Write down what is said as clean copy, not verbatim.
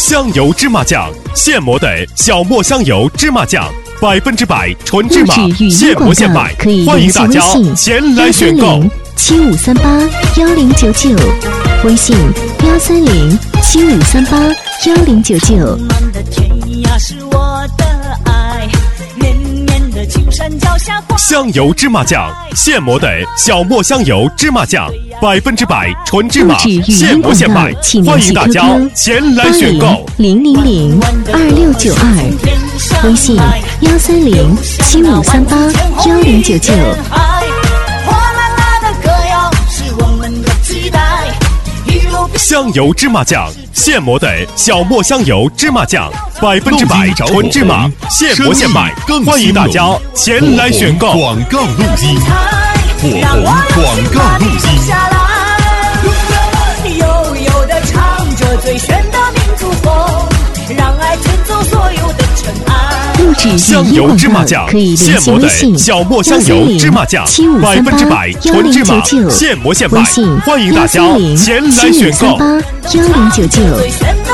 香油芝麻酱，现磨的小磨香油芝麻酱，100%纯芝麻，现磨现卖，欢迎大家前来选购。 75381099，微信13075381099。 香油芝麻酱，现磨的小磨香油芝麻酱，100%纯芝麻，现磨现卖，欢迎大家前来选购。 0002692，微信13075381099。 香油芝麻酱，现磨的小磨香油芝麻酱，100%纯芝麻，现磨现卖，欢迎大家前来选购。 广告录音，火红广告录音。 悠悠地唱着最炫的民族风，让爱卷走所有的尘埃。 香油芝麻酱，现磨的小磨香油芝麻酱，100%纯芝麻，现磨现卖，欢迎大家前来选购。 13075381099。